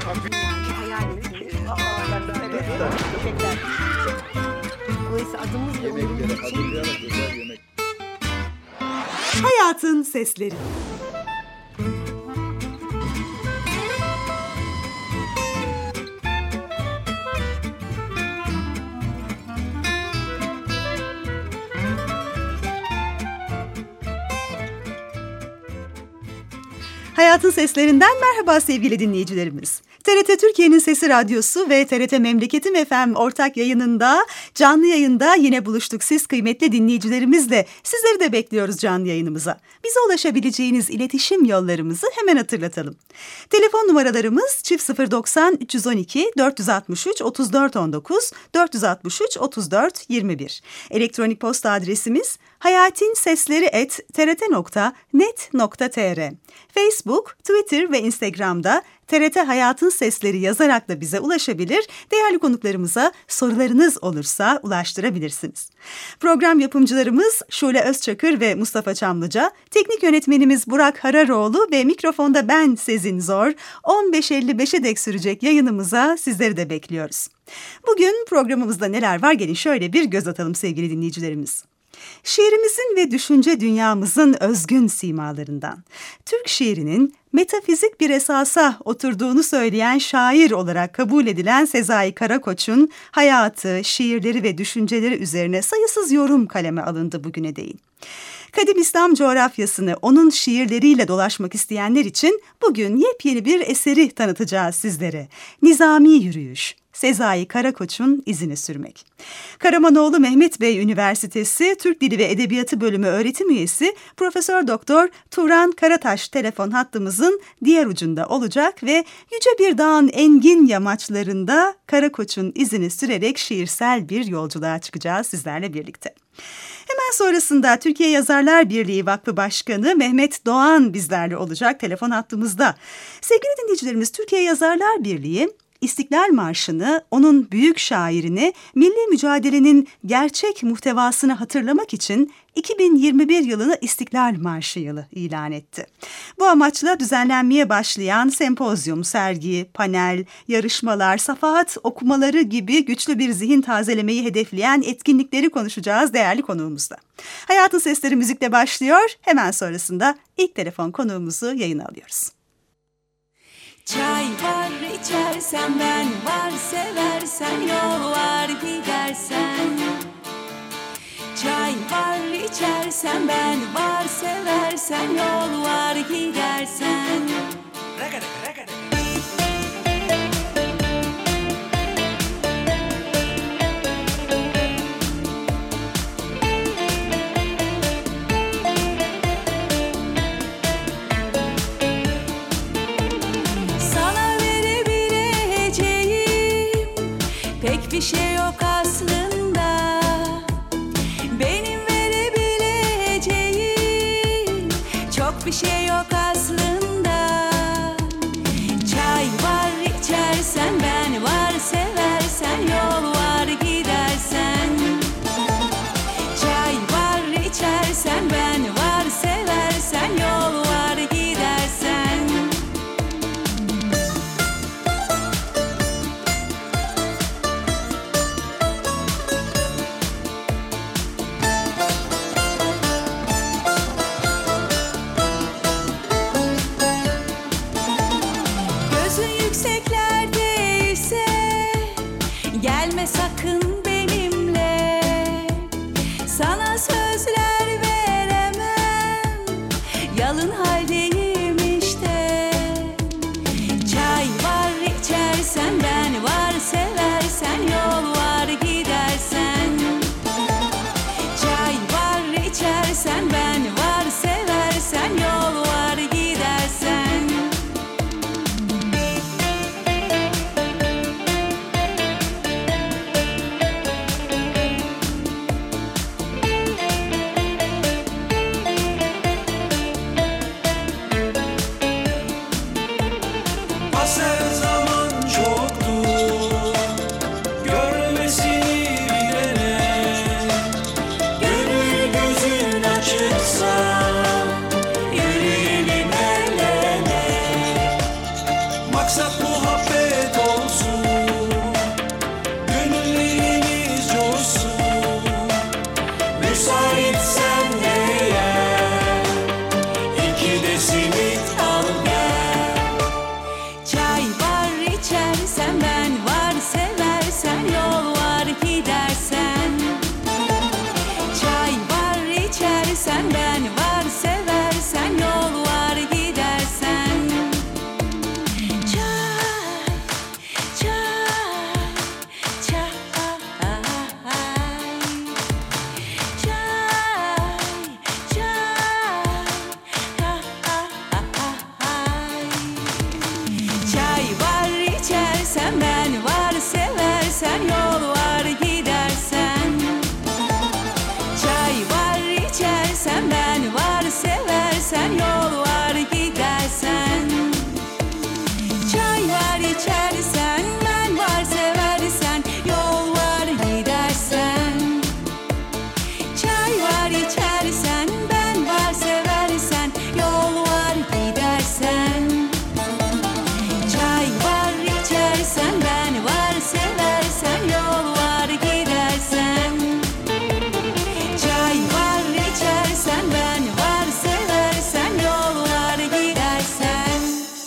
Hayatın Sesleri. Hayatın Seslerinden merhaba sevgili dinleyicilerimiz. TRT Türkiye'nin Sesi Radyosu ve TRT Memleketim FM ortak yayınında, canlı yayında yine buluştuk siz kıymetli dinleyicilerimizle. Sizleri de bekliyoruz canlı yayınımıza. Bize ulaşabileceğiniz iletişim yollarımızı hemen hatırlatalım. Telefon numaralarımız 090 312 463 34 19 463 34 21. Elektronik posta adresimiz hayatinsesleri@trt.net.tr. Facebook, Twitter ve Instagram'da TRT Hayatın Sesleri yazarak da bize ulaşabilir, değerli konuklarımıza sorularınız olursa ulaştırabilirsiniz. Program yapımcılarımız Şule Özçakır ve Mustafa Çamlıca, teknik yönetmenimiz Burak Hararoğlu ve mikrofonda ben Sezin Zor. 15.55'e dek sürecek yayınımıza sizleri de bekliyoruz. Bugün programımızda neler var gelin şöyle bir göz atalım sevgili dinleyicilerimiz. Şiirimizin ve düşünce dünyamızın özgün simalarından, Türk şiirinin metafizik bir esasa oturduğunu söyleyen şair olarak kabul edilen Sezai Karakoç'un hayatı, şiirleri ve düşünceleri üzerine sayısız yorum kaleme alındı bugüne değin. Kadim İslam coğrafyasını onun şiirleriyle dolaşmak isteyenler için bugün yepyeni bir eseri tanıtacağız sizlere. Nizami Yürüyüş. Sezai Karakoç'un izini sürmek. Karamanoğlu Mehmet Bey Üniversitesi Türk Dili ve Edebiyatı Bölümü öğretim üyesi Profesör Doktor Turan Karataş telefon hattımızın diğer ucunda olacak ve yüce bir dağın engin yamaçlarında Karakoç'un izini sürerek şiirsel bir yolculuğa çıkacağız sizlerle birlikte. Hemen sonrasında Türkiye Yazarlar Birliği Vakfı Başkanı Mehmet Doğan bizlerle olacak telefon hattımızda. Sevgili dinleyicilerimiz, Türkiye Yazarlar Birliği İstiklal Marşı'nı, onun büyük şairini, milli mücadelenin gerçek muhtevasını hatırlamak için 2021 yılını İstiklal Marşı yılı ilan etti. Bu amaçla düzenlenmeye başlayan sempozyum, sergi, panel, yarışmalar, safahat okumaları gibi güçlü bir zihin tazelemeyi hedefleyen etkinlikleri konuşacağız değerli konuğumuzla. Hayatın Sesleri müzikle başlıyor. Hemen sonrasında ilk telefon konuğumuzu yayına alıyoruz. Çay var içersen ben var, seversen yol var gidersen. Çay var içersen ben var, seversen yol var gidersen. Bir şey yok aslında, benim verebileceğim çok bir şey yok aslında. Çay var içersen ben var, seversen yol var gidersen. Çay var içersen ben var, seversen yol var gidersen. Gelme sakın benimle, sana sözler veremem, yalın haldeyim işte. Çay var içersen ben var, seversen yol var gidersen. Çay var içersen ben var, seversen yol var gidersen. yol var gidersen. Çay var içersen, ben var seversen, yol var gidersen. Çay var içersen, ben var seversen, yol var gidersen. Çay var içersen, ben var seversen, yol var gidersen. Çay var içersen, ben var seversen, yol var gidersen.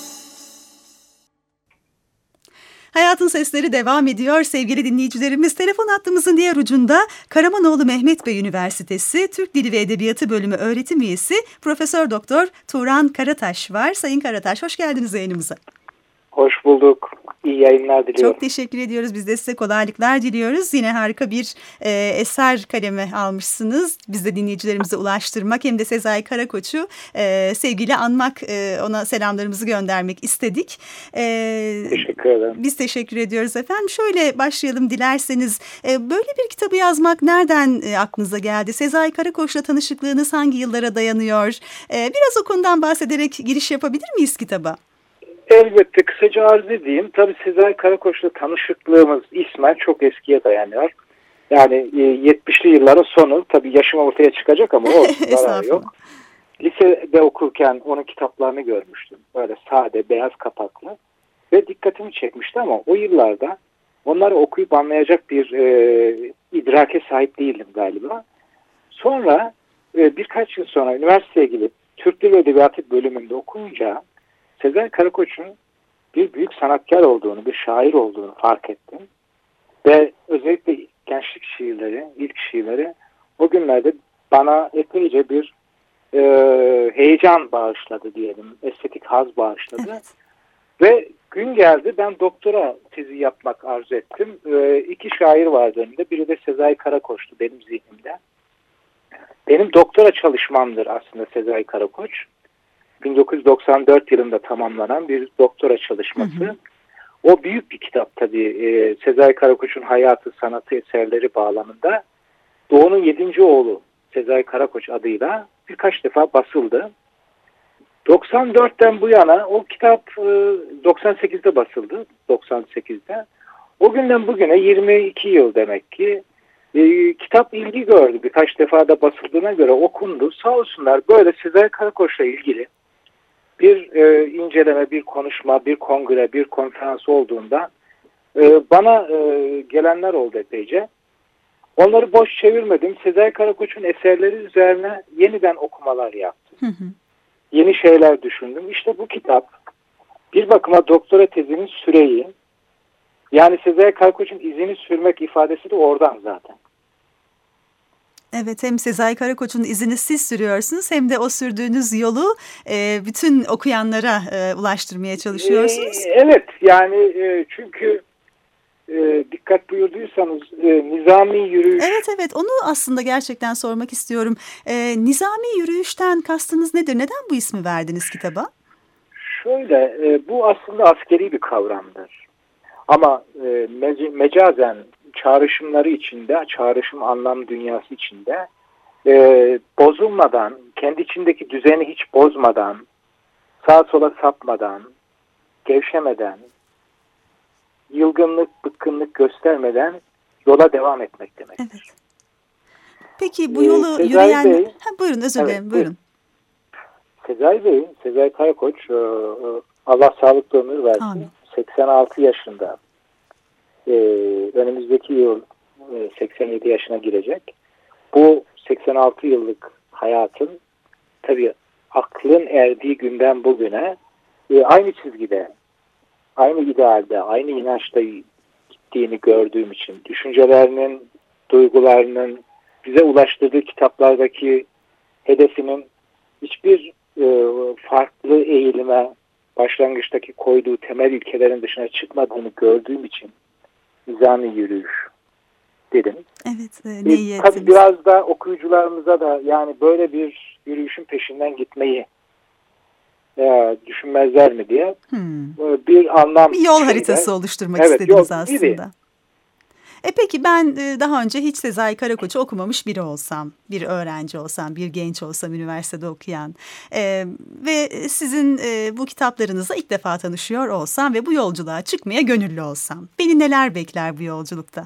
Hayatın Sesleri devam ediyor sevgili dinleyicilerimiz. Telefon hattımızın diğer ucunda Karamanoğlu Mehmet Bey Üniversitesi Türk Dili ve Edebiyatı Bölümü öğretim üyesi Profesör Doktor Turan Karataş var. Sayın Karataş, hoş geldiniz yayınımıza. Hoş bulduk. İyi yayınlar diliyorum. Çok teşekkür ediyoruz. Biz de size kolaylıklar diliyoruz. Yine harika bir eser kaleme almışsınız. Biz de dinleyicilerimize ulaştırmak hem de Sezai Karakoç'u sevgiyle anmak, ona selamlarımızı göndermek istedik. Teşekkür ederim. Biz teşekkür ediyoruz efendim. Şöyle başlayalım dilerseniz. Böyle bir kitabı yazmak nereden aklınıza geldi? Sezai Karakoç'la tanışıklığınız hangi yıllara dayanıyor? Biraz o konudan bahsederek giriş yapabilir miyiz kitaba? Elbette kısaca arz edeyim. Tabii Sezai Karakoç'la tanışıklığımız ismen çok eskiye dayanıyor. Yani 70'li yılların sonu. Tabii yaşım ortaya çıkacak ama o zararı yok. Lisede okurken onun kitaplarını görmüştüm. Böyle sade, beyaz kapaklı. Ve dikkatimi çekmişti ama o yıllarda onları okuyup anlayacak bir idrake sahip değildim galiba. Sonra birkaç yıl sonra üniversiteye gidip Türk Dili ve Edebiyatı bölümünde okuyunca Sezai Karakoç'un bir büyük sanatkar olduğunu, bir şair olduğunu fark ettim. Ve özellikle gençlik şiirleri, ilk şiirleri o günlerde bana epeyce bir heyecan bağışladı diyelim. Estetik haz bağışladı. Evet. Ve gün geldi, ben doktora tezi yapmak arzu ettim. İki şair vardı önümde. Biri de Sezai Karakoç'tu benim zihnimde. Benim doktora çalışmamdır aslında Sezai Karakoç. 1994 yılında tamamlanan bir doktora çalışması. O büyük bir kitap tabii. Sezai Karakoç'un hayatı, sanatı, eserleri bağlamında Doğu'nun 7. oğlu Sezai Karakoç adıyla birkaç defa basıldı. 94'ten bu yana o kitap 98'de basıldı. 98'de. O günden bugüne 22 yıl demek ki. Kitap ilgi gördü. Birkaç defa da basıldığına göre okundu. Sağ olsunlar böyle Sezai Karakoç'la ilgili bir inceleme, bir konuşma, bir kongre, bir konferans olduğunda bana gelenler oldu epeyce. Onları boş çevirmedim. Sezai Karakoç'un eserleri üzerine yeniden okumalar yaptım. Yeni şeyler düşündüm. İşte bu kitap bir bakıma doktora tezinin süreyi, yani Sezai Karakoç'un izini sürmek ifadesi de oradan zaten. Evet, hem Sezai Karakoç'un izini siz sürüyorsunuz hem de o sürdüğünüz yolu bütün okuyanlara ulaştırmaya çalışıyorsunuz. Evet, yani çünkü dikkat buyurduysanız nizami yürüyüş... Evet, onu aslında gerçekten sormak istiyorum. Nizami yürüyüşten kastınız nedir? Neden bu ismi verdiniz kitaba? Şöyle, bu aslında askeri bir kavramdır. Ama mecazen çağrışımları içinde, çağrışım anlam dünyası içinde bozulmadan, kendi içindeki düzeni hiç bozmadan, sağa sola sapmadan, gevşemeden, yılgınlık, bıkkınlık göstermeden yola devam etmek demek. Evet. Peki bu yolu yürüyen... Bey, buyurun, özür dilerim, buyurun. Sezai Bey, Sezai Karakoç, Allah sağlıklı ömür versin. Amin. 86 yaşında. Önümüzdeki yıl 87 yaşına girecek. Bu 86 yıllık hayatın tabii aklın erdiği günden bugüne aynı çizgide, aynı idealde, aynı inançta gittiğini gördüğüm için, düşüncelerinin, duygularının, bize ulaştırdığı kitaplardaki hedefinin hiçbir farklı eğilime, başlangıçtaki koyduğu temel ilkelerin dışına çıkmadığını gördüğüm için nizami yürüyüş dedim. Evet, ne tabii biraz da okuyucularımıza da yani böyle bir yürüyüşün peşinden gitmeyi düşünmezler mi diye bir anlam. Bir yol haritası oluşturmak istediniz aslında. Peki ben daha önce hiç Sezai Karakoç'u okumamış biri olsam, bir öğrenci olsam, bir genç olsam, üniversitede okuyan ve sizin bu kitaplarınızla ilk defa tanışıyor olsam ve bu yolculuğa çıkmaya gönüllü olsam, beni neler bekler bu yolculukta?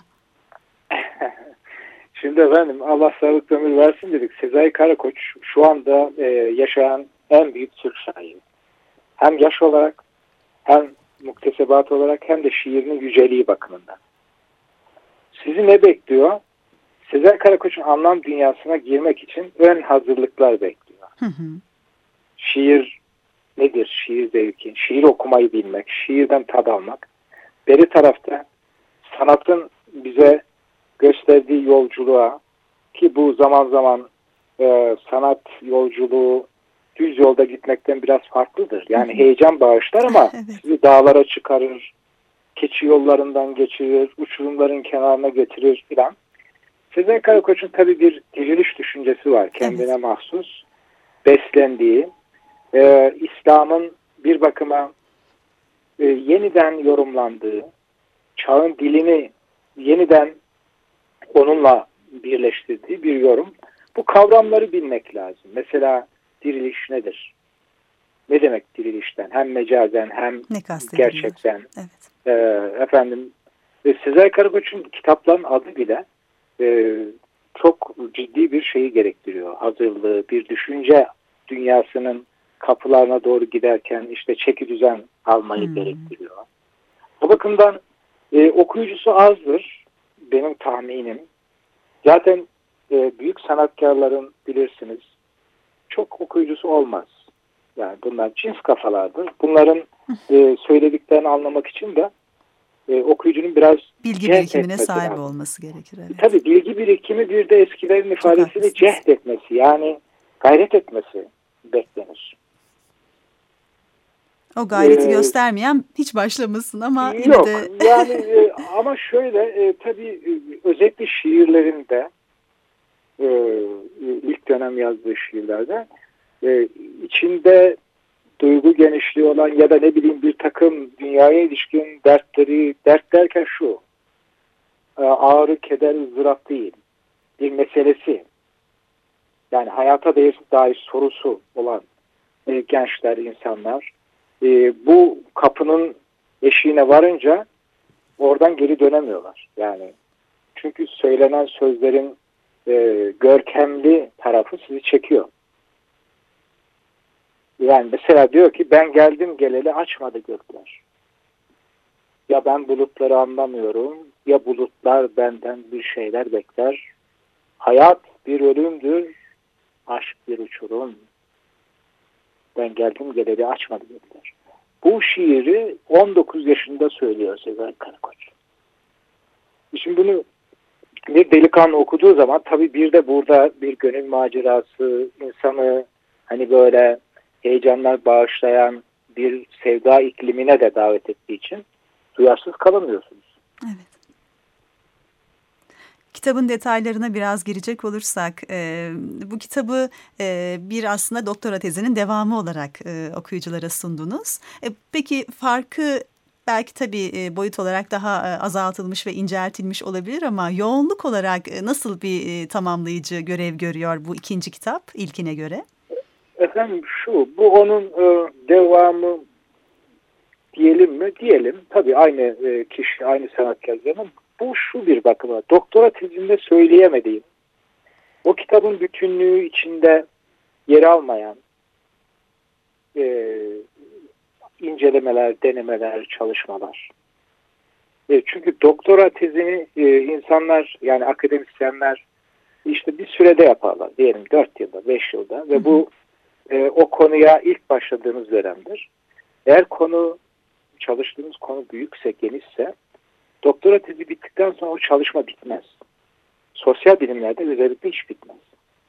Şimdi efendim Allah sağlık ömür versin dedik. Sezai Karakoç şu anda yaşayan en büyük Türk şairi. Hem yaş olarak hem muktesebat olarak hem de şiirinin yüceliği bakımından. Sizi ne bekliyor? Sezai Karakoç'un anlam dünyasına girmek için ön hazırlıklar bekliyor. Hı hı. Şiir nedir? Şiir zevki, şiir okumayı bilmek, şiirden tad almak. Beri tarafta sanatın bize gösterdiği yolculuğa, ki bu zaman zaman sanat yolculuğu düz yolda gitmekten biraz farklıdır. Yani heyecan bağışlar ama Evet. sizi dağlara çıkarır, keçi yollarından geçirir, uçurumların kenarına getirir filan. Sezai Karakoç'un tabii bir diriliş düşüncesi var, kendine mahsus, beslendiği, İslam'ın bir bakıma yeniden yorumlandığı, çağın dilini yeniden onunla birleştirdiği bir yorum. Bu kavramları bilmek lazım. Mesela diriliş nedir? Ne demek dirilişten? Hem mecazen hem gerçekten. Evet. Efendim, Sezai Karakoç'un kitapların adı bile çok ciddi bir şeyi gerektiriyor. Hazırlığı, bir düşünce dünyasının kapılarına doğru giderken işte çeki düzen almayı gerektiriyor. O bakımdan okuyucusu azdır benim tahminim. Zaten büyük sanatkarların bilirsiniz çok okuyucusu olmaz. Yani bunlar cins kafalardır. Bunların söylediklerini anlamak için de okuyucunun biraz bilgi birikimine sahip olması gerekir. Evet. Tabii bilgi birikimi, bir de eskilerin ifadesiyle cehd etmesi, yani gayret etmesi beklenir. O gayreti göstermeyen hiç başlamasın ama yok, yine de... yani ama şöyle tabii özellikle şiirlerinde ilk dönem yazdığı şiirlerde içinde duygu genişliği olan ya da ne bileyim bir takım dünyaya ilişkin dertleri, dert derken şu, ağrı, keder, ızdırap değil, bir meselesi, yani hayata dair sorusu olan gençler, insanlar bu kapının eşiğine varınca oradan geri dönemiyorlar. Yani çünkü söylenen sözlerin görkemli tarafı sizi çekiyor. Yani mesela diyor ki ben geldim geleli açmadı gökler. Ya ben bulutları anlamıyorum, ya bulutlar benden bir şeyler bekler. Hayat bir ölümdür, aşk bir uçurum. Ben geldim geleli açmadı gökler. Bu şiiri 19 yaşında söylüyor Sezai Karakoç. Şimdi bunu bir delikanlı okuduğu zaman tabii bir de burada bir gönül macerası, insanı hani böyle heyecanlar bağışlayan bir sevda iklimine de davet ettiği için duyarsız kalamıyorsunuz. Evet. Kitabın detaylarına biraz girecek olursak, bu kitabı bir aslında doktora tezinin devamı olarak okuyuculara sundunuz. Peki farkı belki tabii boyut olarak daha azaltılmış ve inceltilmiş olabilir ama yoğunluk olarak nasıl bir tamamlayıcı görev görüyor bu ikinci kitap ilkine göre? Efendim bu onun devamı diyelim mi? Diyelim. Tabii aynı kişi, aynı sanatkarın. Bu şu bir bakıma. Doktora tezinde söyleyemediğim, o kitabın bütünlüğü içinde yer almayan incelemeler, denemeler, çalışmalar. Çünkü doktora tezini insanlar, yani akademisyenler işte bir sürede yaparlar. Diyelim 4 yılda, 5 yılda ve bu o konuya ilk başladığımız dönemdir. Eğer çalıştığımız konu büyükse, genişse doktora tezi bittikten sonra o çalışma bitmez. Sosyal bilimlerde özellikle hiç bitmez.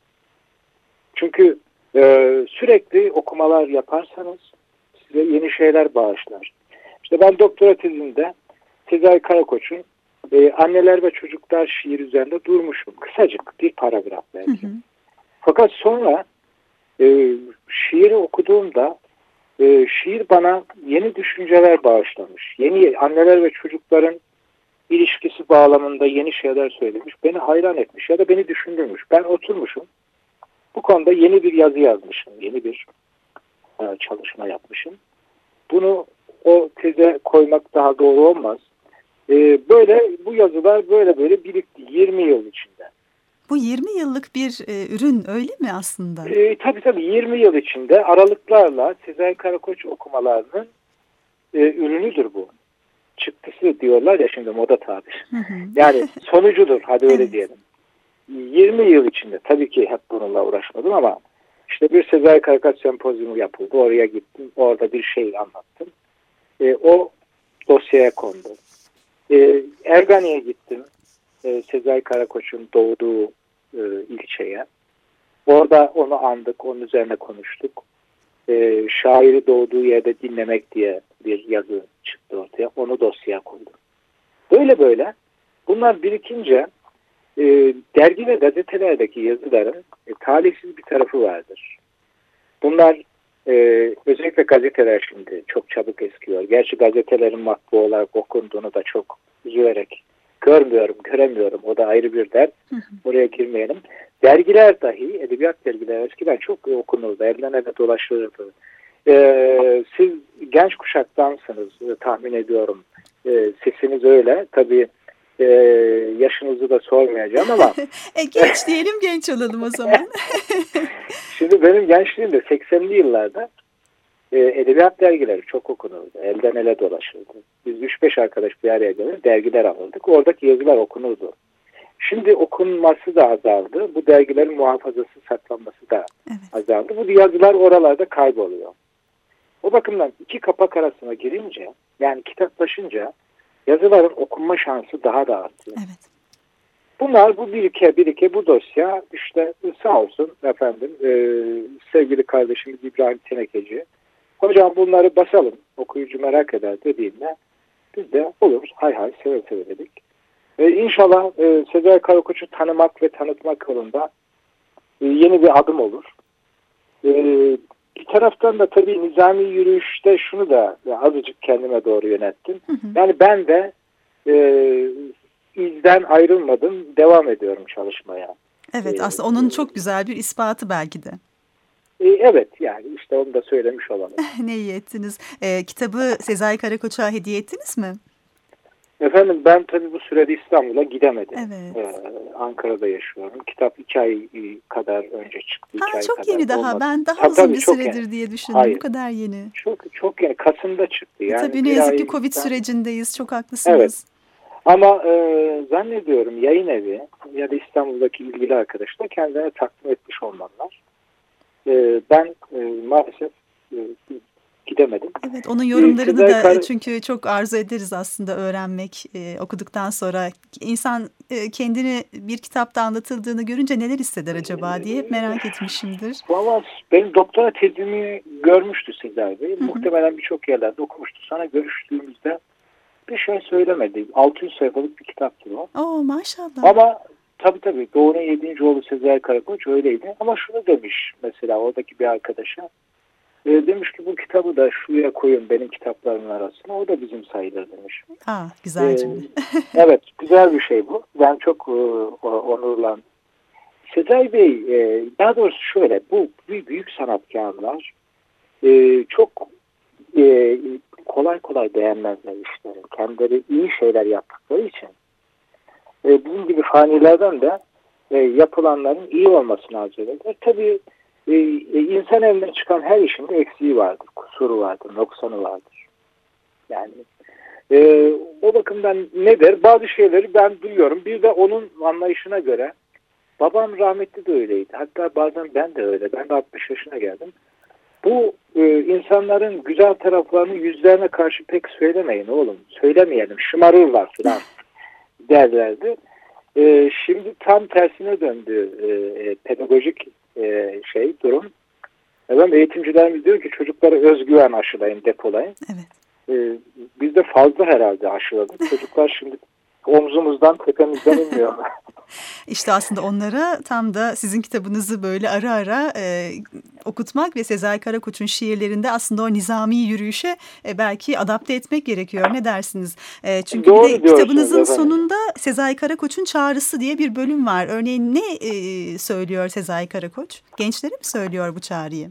Çünkü sürekli okumalar yaparsanız size yeni şeyler bağışlar. İşte ben doktora tezimde Sezai Karakoç'un anneler ve çocuklar şiir üzerinde durmuşum. Kısacık bir paragraf belki. Fakat sonra şiiri okuduğumda şiir bana yeni düşünceler bağışlamış. Yeni anneler ve çocukların ilişkisi bağlamında yeni şeyler söylemiş. Beni hayran etmiş ya da beni düşündürmüş. Ben oturmuşum. Bu konuda yeni bir yazı yazmışım. Yeni bir çalışma yapmışım. Bunu o teze koymak daha doğru olmaz. Böyle bu yazılar böyle birikti 20 yıl içinde. Bu 20 yıllık bir ürün öyle mi aslında? Tabii 20 yıl içinde aralıklarla Sezai Karakoç okumalarının ürünüdür bu. Çıktısı diyorlar ya şimdi moda tabir. Yani sonucudur hadi öyle Evet. diyelim. 20 yıl içinde tabii ki hep bununla uğraşmadım ama işte bir Sezai Karakoç sempozyumu yapıldı. Oraya gittim. Orada bir şey anlattım. O dosyaya kondu. Ergani'ye gittim. Sezai Karakoç'un doğduğu ilçeye. Orada onu andık. Onun üzerine konuştuk. Şairi doğduğu yerde dinlemek diye bir yazı çıktı ortaya. Onu dosyaya koydum. Böyle bunlar birikince dergi ve gazetelerdeki yazıların talihsiz bir tarafı vardır. Bunlar özellikle gazeteler şimdi çok çabuk eskiyor. Gerçi gazetelerin matbu olarak okunduğunu da çok üzülerek göremiyorum. O da ayrı bir dert. Oraya girmeyelim. Dergiler dahi, edebiyat dergileri eskiden çok okunurdu. Elden ele dolaşılırdı. Siz genç kuşaktansınız tahmin ediyorum. Sesiniz öyle. Tabii yaşınızı da sormayacağım ama. Genç diyelim, genç olalım o zaman. Şimdi benim gençliğimde 80'li yıllarda edebiyat dergileri çok okunurdu. Elden ele dolaşırdı. Biz 3-5 arkadaş bir araya gelir dergiler alırdık. Oradaki yazılar okunurdu. Şimdi okunması da azaldı. Bu dergilerin muhafazası, saklanması da azaldı. Bu yazılar oralarda kayboluyor. O bakımdan iki kapak arasına girince, yani kitaplaşınca yazıların okunma şansı daha da artıyor. Evet. Bunlar bu birike bu dosya işte sağ olsun efendim sevgili kardeşimiz İbrahim Tenekeci. Hocam bunları basalım okuyucu merak eder dediğinde biz de olur hay seve dedik. İnşallah Sezai Karakoç'u tanımak ve tanıtmak yolunda yeni bir adım olur. Bir taraftan da tabii nizami yürüyüşte şunu da azıcık kendime doğru yönettim. Yani ben de izden ayrılmadım, devam ediyorum çalışmaya. Evet, aslında onun çok güzel bir ispatı belki de. Evet, yani işte onu da söylemiş olalım. Ne iyi ettiniz. Kitabı Sezai Karakoç'a hediye ettiniz mi? Efendim ben tabii bu sürede İstanbul'a gidemedim. Evet. Ankara'da yaşıyorum. Kitap 2 ay kadar önce çıktı. 2 ay Çok kadar yeni daha. olmadı. Ben daha uzun bir süredir yeni diye düşündüm. Hayır. Bu kadar yeni. Çok yeni. Kasım'da çıktı. Yani tabii ne yazık ki Covid sürecindeyiz. Çok haklısınız. Evet. Ama zannediyorum yayın evi ya da İstanbul'daki ilgili arkadaşlar kendilerine takdim etmiş olmalılar. Ben maalesef gidemedim. Evet, onun yorumlarını da çünkü çok arzu ederiz aslında öğrenmek, okuduktan sonra. İnsan kendini bir kitapta anlatıldığını görünce neler hisseder acaba diye hep merak etmişimdir. Valla benim doktora tezimi görmüştü Sezai Bey. Muhtemelen birçok yerlerde okumuştu. Sonra görüştüğümüzde bir şey söylemedi. 600 sayfalık bir kitaptı o. Oo, maşallah. Ama tabii Doğu'nun 7. oğlu Sezai Karakoç öyleydi. Ama şunu demiş mesela oradaki bir arkadaşa. Demiş ki bu kitabı da şuraya koyun benim kitaplarımın arasına. O da bizim sayılır demiş. Güzel cümle. Evet, güzel bir şey bu. Ben çok onurlandım. Sezai Bey, daha doğrusu şöyle, bu büyük sanatkarlar çok kolay beğenmezler işleri. Kendileri iyi şeyler yaptıkları için bizim gibi fanilerden de yapılanların iyi olmasını arzu ederler. Tabii insan elinden çıkan her işin de eksiği vardır, kusuru vardır, noksanı vardır. Yani o bakımdan ne der? Bazı şeyleri ben duyuyorum. Bir de onun anlayışına göre babam rahmetli de öyleydi. Hatta bazen ben de öyle. Ben de 60 yaşına geldim. Bu insanların güzel taraflarını yüzlerine karşı pek söylemeyin oğlum. Söylemeyelim. Şımarırlar falan derlerdi. Şimdi tam tersine döndü pedagojik durum. Efendim, eğitimcilerimiz diyor ki çocuklara özgüven aşılayın, depolayın. Evet. Biz de fazla herhalde aşıladık. Çocuklar şimdi omzumuzdan, tepemizden inmiyor. İşte aslında onlara tam da sizin kitabınızı böyle ara ara okutmak ve Sezai Karakoç'un şiirlerinde aslında o nizami yürüyüşe belki adapte etmek gerekiyor. Ne dersiniz? Çünkü Doğru bir de kitabınızın efendim. sonunda Sezai Karakoç'un çağrısı diye bir bölüm var. Örneğin ne söylüyor Sezai Karakoç? Gençlere mi söylüyor bu çağrıyı?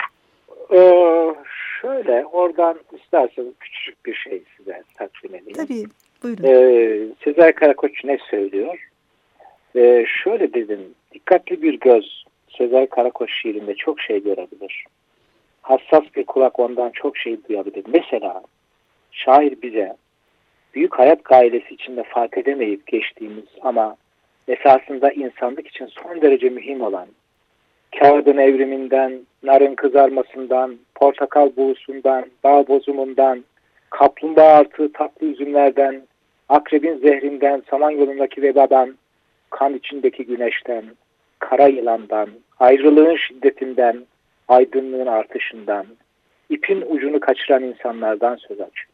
Şöyle, oradan isterseniz küçücük bir şey size takdim edeyim. Tabii, buyurun. Sezai Karakoç ne söylüyor? Şöyle dedim, dikkatli bir göz Sezai Karakoç şiirinde çok şey görebilir. Hassas bir kulak ondan çok şey duyabilir. Mesela şair bize büyük hayat gailesi içinde fark edemeyip geçtiğimiz ama esasında insanlık için son derece mühim olan kağıdın evriminden, narın kızarmasından, portakal buğusundan, bağ bozumundan, kaplumbağa artığı tatlı üzümlerden, akrebin zehrinden, samanyolundaki vebadan, kan içindeki güneşten, kara yılandan, ayrılığın şiddetinden, aydınlığın artışından, ipin ucunu kaçıran insanlardan söz açıyor.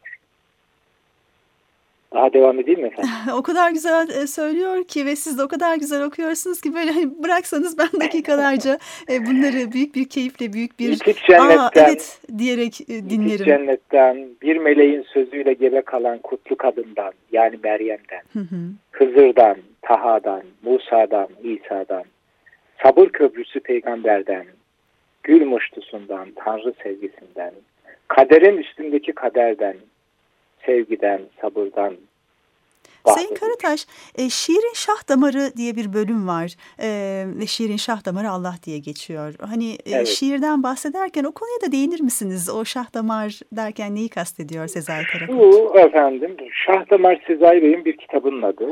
Daha devam edeyim mi efendim? O kadar güzel söylüyor ki ve siz de o kadar güzel okuyorsunuz ki böyle hani bıraksanız ben dakikalarca bunları büyük bir keyifle, büyük bir evet diyerek dinlerim. İpek cennetten, bir meleğin sözüyle gebe kalan kutlu kadından, yani Meryem'den, Hızır'dan, Taha'dan, Musa'dan, İsa'dan, sabır köprüsü peygamberden, gül muştusundan, Tanrı sevgisinden, kaderin üstündeki kaderden, sevgiden, sabırdan. Sayın Karataş, şiirin şah damarı diye bir bölüm var ve şiirin şah damarı Allah diye geçiyor. Hani evet. Şiirden bahsederken o konuya da değinir misiniz? O şah damar derken neyi kastediyor Sezai Karakoç? Bu efendim, Şah Damar Sezai Bey'in bir kitabının adı.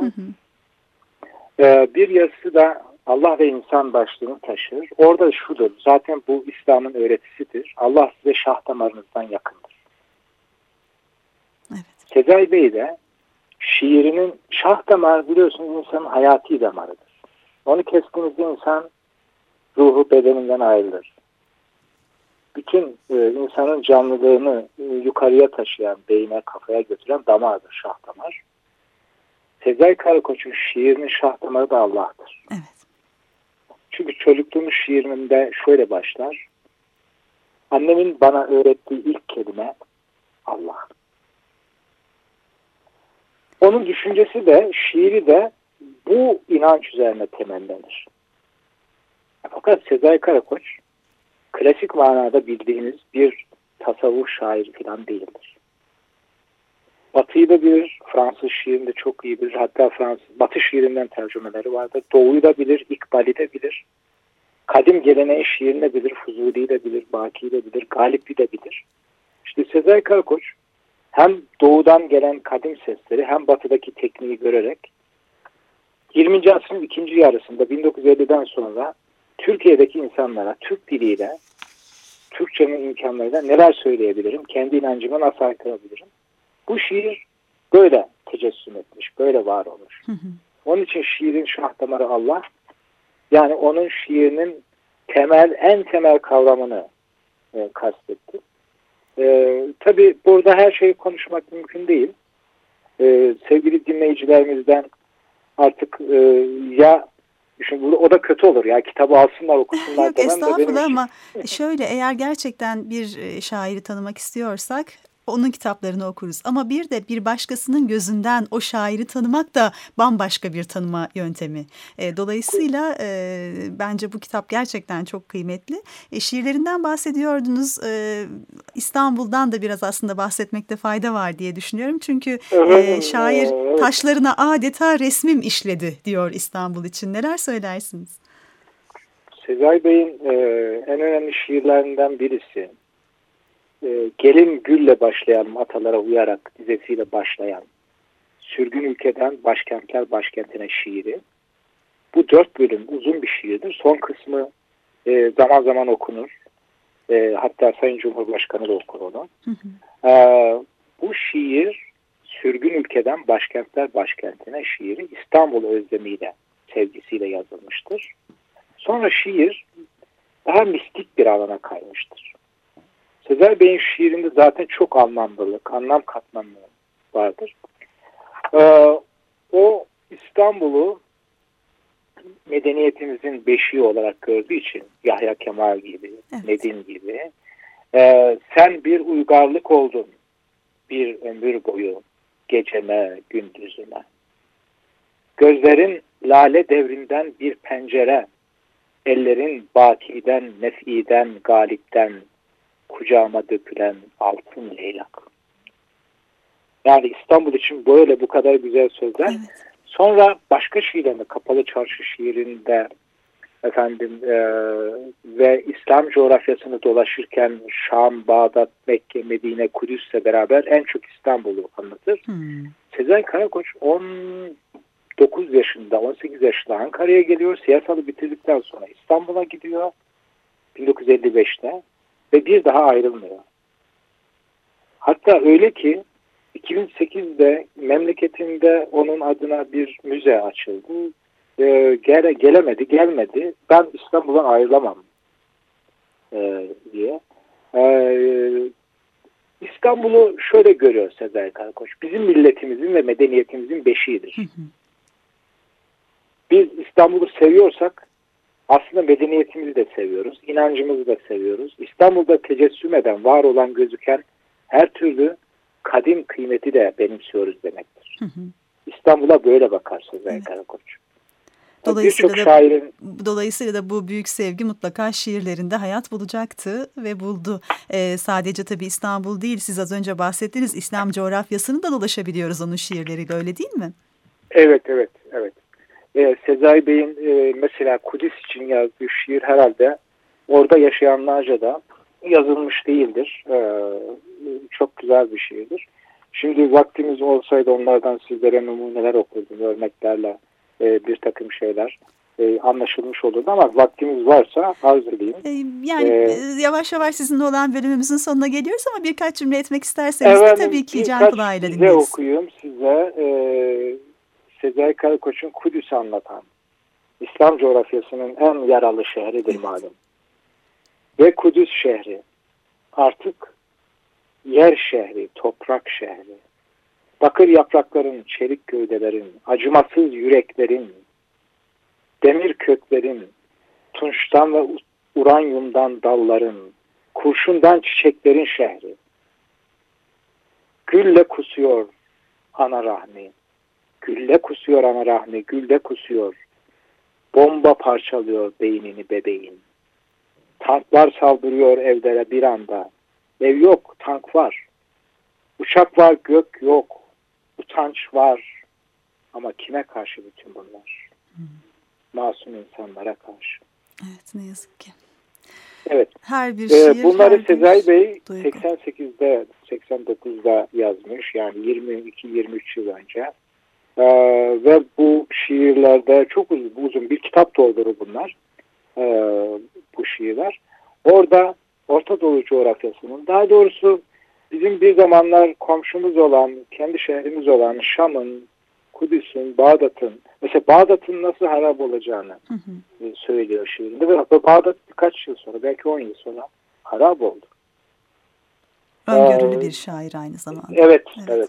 Bir yazısı da Allah ve İnsan başlığını taşır. Orada şudur, zaten bu İslam'ın öğretisidir. Allah size şah damarınızdan yakındır. Evet. Sezai Bey de şiirinin şah damarı biliyorsunuz insanın hayati damarıdır. Onu kestiğinizde insan ruhu bedeninden ayrılır. Bütün insanın canlılığını yukarıya taşıyan, beyine, kafaya götüren damardır şah damar. Sezai Karakoç'un şiirinin şah damarı da Allah'tır. Evet. Çünkü çocukluğumuz şiirinde şöyle başlar. Annemin bana öğrettiği ilk kelime Allah. Onun düşüncesi de, şiiri de bu inanç üzerine temellenir. Fakat Sezai Karakoç, klasik manada bildiğimiz bir tasavvuf şairi falan değildir. Batı'yı da bilir, Fransız şiirinde çok iyi bilir. Hatta Batı şiirinden tercümeleri vardır. Doğu'yu da bilir, İkbal'i de bilir. Kadim geleneğin şiirini bilir, Fuzuli'yi de bilir, Baki'yi de bilir, Galip'i de bilir. İşte Sezai Karakoç hem doğudan gelen kadim sesleri hem batıdaki tekniği görerek 20. asrın ikinci yarısında 1950'den sonra Türkiye'deki insanlara Türk diliyle, Türkçenin imkanlarıyla neler söyleyebilirim, kendi inancıma nasıl aktarabilirim? Bu şiir böyle tecessüm etmiş, böyle var olmuş. Onun için şiirin şah damarı Allah, yani onun şiirinin en temel kavramını kastetti. Tabii burada her şeyi konuşmak mümkün değil. Sevgili dinleyicilerimizden artık şimdi o da kötü olur ya, kitabı alsınlar okusunlar. Yok estağfurullah ama şöyle, eğer gerçekten bir şairi tanımak istiyorsak onun kitaplarını okuruz. Ama bir de bir başkasının gözünden o şairi tanımak da bambaşka bir tanıma yöntemi. Dolayısıyla bence bu kitap gerçekten çok kıymetli. Şiirlerinden bahsediyordunuz. İstanbul'dan da biraz aslında bahsetmekte fayda var diye düşünüyorum. Çünkü şair taşlarına adeta resmim işledi diyor İstanbul için. Neler söylersiniz? Sezai Bey'in en önemli şiirlerinden birisi. Gelin gülle başlayan, atalara uyarak dizesiyle başlayan sürgün ülkeden başkentler başkentine şiiri. Bu 4 bölüm uzun bir şiirdir. Son kısmı zaman zaman okunur. Hatta Sayın Cumhurbaşkanı da okur onu. Bu şiir sürgün ülkeden başkentler başkentine şiiri İstanbul özlemiyle, sevgisiyle yazılmıştır. Sonra şiir daha mistik bir alana kaymıştır. Sezai Bey'in şiirinde zaten çok anlamlılık, anlam katmanlığı vardır. O İstanbul'u medeniyetimizin beşiği olarak gördüğü için Yahya Kemal gibi, Evet. Nedim gibi sen bir uygarlık oldun bir ömür boyu geceme gündüzüme. Gözlerin lale devrinden bir pencere, ellerin bakiden, nefiden, galipten kucağıma dökülen altın leylak. Yani İstanbul için böyle bu kadar güzel sözler. Evet. Sonra başka şiirlerinde, Kapalı Çarşı şiirinde ve İslam coğrafyasını dolaşırken Şam, Bağdat, Mekke, Medine, Kudüs'le beraber en çok İstanbul'u anlatır. Sezai Karakoç 19 yaşında, 18 yaşında Ankara'ya geliyor. Siyasalı bitirdikten sonra İstanbul'a gidiyor 1955'te ve bir daha ayrılmıyor. Hatta öyle ki 2008'de memleketinde onun adına bir müze açıldı. Gelmedi. Ben İstanbul'dan ayrılamam diye. İstanbul'u şöyle görüyor Sezai Karakoç. Bizim milletimizin ve medeniyetimizin beşiğidir. Biz İstanbul'u seviyorsak aslında medeniyetimizi de seviyoruz. İnancımızı da seviyoruz. İstanbul'da tecessüm eden, var olan, gözüken her türlü kadim kıymeti de benimsiyoruz demektir. İstanbul'a böyle bakar Sezai Karakoç. Dolayısıyla da bu büyük sevgi mutlaka şiirlerinde hayat bulacaktı ve buldu. Sadece tabii İstanbul değil, siz az önce bahsettiğiniz İslam coğrafyasını da dolaşabiliyoruz onun şiirleriyle, öyle değil mi? Evet. Sezai Bey'in mesela Kudüs için yazdığı şiir herhalde orada yaşayanlarca da yazılmış değildir. Çok güzel bir şiirdir. Şimdi vaktimiz olsaydı onlardan sizlere numuneler okurdum, örneklerle bir takım şeyler anlaşılmış olurdu ama vaktimiz varsa arz edeyim. Yavaş yavaş sizinle olan bölümümüzün sonuna geliyoruz ama birkaç cümle etmek isterseniz de tabii ki can kulağıyla dinleriz. Birkaç okuyayım size. Sezai Karakoç'un Kudüs'ü anlatan, İslam coğrafyasının en yaralı şehridir malum. Ve Kudüs şehri artık yer şehri, toprak şehri. Bakır yaprakların, çelik gövdelerin, acımasız yüreklerin, demir köklerin, tunçtan ve uranyumdan dalların, kurşundan çiçeklerin şehri. Gülle kusuyor ana rahmi, gülle kusuyor ana rahmi, gülle kusuyor. Bomba parçalıyor beynini bebeğin. Tanklar saldırıyor evlere bir anda. Ev yok, tank var. Uçak var, gök yok. Utanç var. Ama kime karşı bütün bunlar? Masum insanlara karşı. Evet, ne yazık ki. Evet. Her bir şiir, bunları Sezai Bey duygu. 88'de, 89'da yazmış. Yani 22-23 yıl önce. Ve bu şiirlerde çok uzun bir kitap doldurur bunlar. Bu şiirler. Orada Orta Doğu coğrafyasının, daha doğrusu bizim bir zamanlar komşumuz olan, kendi şehrimiz olan Şam'ın, Kudüs'ün, Bağdat'ın, mesela Bağdat'ın nasıl harap olacağını söylüyor şiirinde. Ve Bağdat birkaç yıl sonra, belki 10 yıl sonra harap oldu. Öngörülü bir şair aynı zamanda. Evet.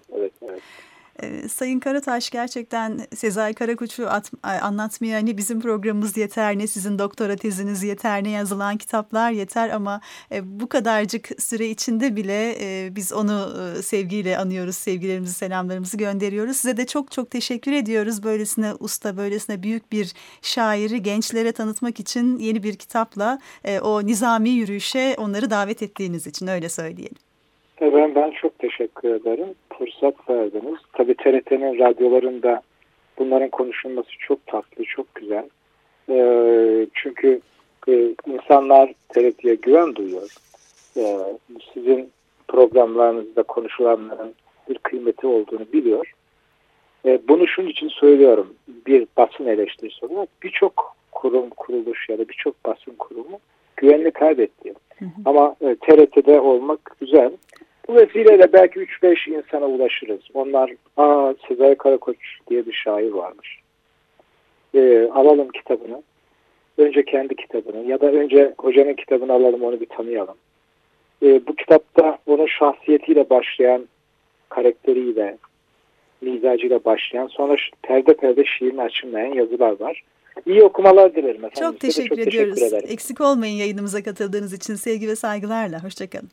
Sayın Karataş, gerçekten Sezai Karakoç'u anlatmaya ne bizim programımız yeter, ne sizin doktora teziniz yeter, ne yazılan kitaplar yeter ama bu kadarcık süre içinde bile biz onu sevgiyle anıyoruz, sevgilerimizi, selamlarımızı gönderiyoruz. Size de çok çok teşekkür ediyoruz. Böylesine usta, böylesine büyük bir şairi gençlere tanıtmak için yeni bir kitapla o nizami yürüyüşe onları davet ettiğiniz için, öyle söyleyelim. Ben çok teşekkür ederim. Fırsat verdiniz. Tabii TRT'nin radyolarında bunların konuşulması çok tatlı, çok güzel. Çünkü insanlar TRT'ye güven duyuyor. Sizin programlarınızda konuşulanların bir kıymeti olduğunu biliyor. Bunu şunun için söylüyorum. Bir basın eleştirisi olarak birçok kurum, kuruluş ya da birçok basın kurumu güvenini kaybetti. Ama TRT'de olmak güzel. Bu vesileyle belki 3-5 insana ulaşırız. Onlar, Sezai Karakoç diye bir şair varmış. Alalım kitabını. Önce kendi kitabını ya da önce hocanın kitabını alalım, onu bir tanıyalım. Bu kitapta onun şahsiyetiyle başlayan karakteriyle, mizacıyla başlayan, sonra perde perde şiirine açılmayan yazılar var. İyi okumalar dilerim efendim. Çok teşekkür ediyoruz. Eksik olmayın yayınımıza katıldığınız için. Sevgi ve saygılarla. Hoşçakalın.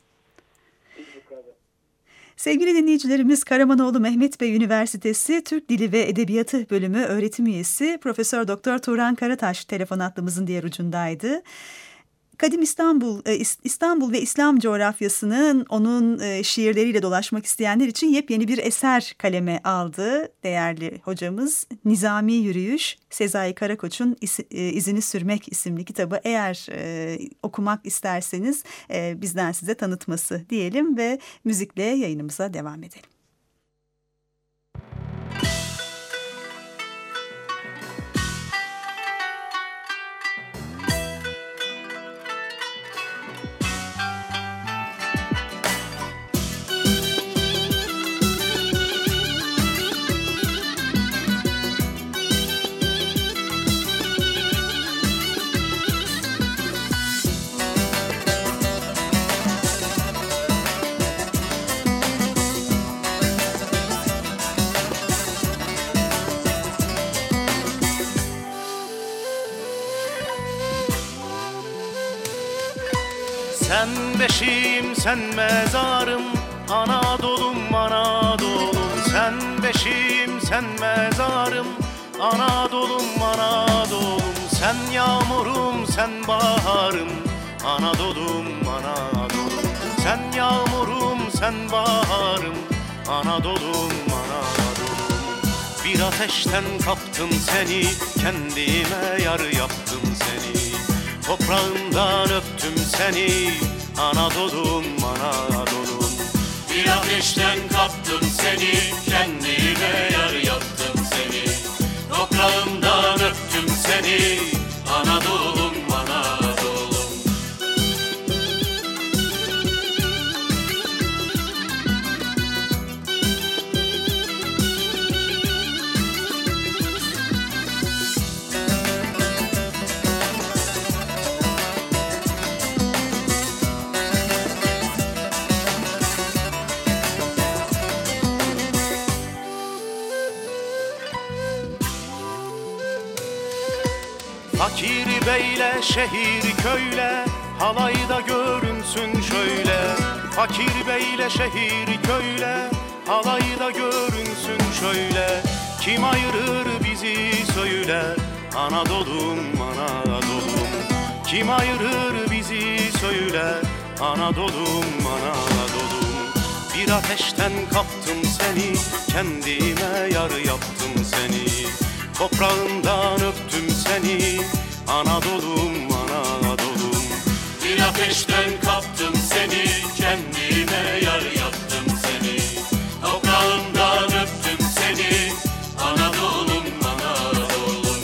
Sevgili dinleyicilerimiz, Karamanoğlu Mehmet Bey Üniversitesi Türk Dili ve Edebiyatı Bölümü öğretim üyesi Profesör Doktor Turan Karataş telefon hattımızın diğer ucundaydı. Kadim İstanbul ve İslam coğrafyasının onun şiirleriyle dolaşmak isteyenler için yepyeni bir eser kaleme aldı değerli hocamız. Nizami Yürüyüş, Sezai Karakoç'un İzini Sürmek isimli kitabı eğer okumak isterseniz bizden size tanıtması diyelim ve müzikle yayınımıza devam edelim. Sen beşiğim, sen mezarım, Anadolu'm, Anadolu'm. Sen beşiğim, sen mezarım, Anadolu'm, Anadolu'm. Sen yağmurum, sen baharım, Anadolu'm, Anadolu'm. Sen yağmurum, sen baharım, Anadolu'm, Anadolu'm. Bir ateşten kaptım seni, kendime yar yaptım seni. Toprağından öptüm seni, Anadolu'm, Anadolu'm. Bir ateşten kaptım seni, kendime yar yaptım seni. Toprağından öptüm seni, Anadolu'm, Anadolu'm. Fakir beyle, şehir köyle, halayda görünsün şöyle. Fakir beyle, şehir köyle, halayda görünsün şöyle. Kim ayırır bizi söyle, Anadolu'm, Anadolu'm. Kim ayırır bizi söyle, Anadolu'm, Anadolu'm. Bir ateşten kaptım seni, kendime yar yaptım seni. Toprağından öptüm seni, Anadolu'm, Anadolu'm. Bir ateşten kaptım seni, kendime yar yaptım seni. Toprağından öptüm seni, Anadolu'm, Anadolu'm.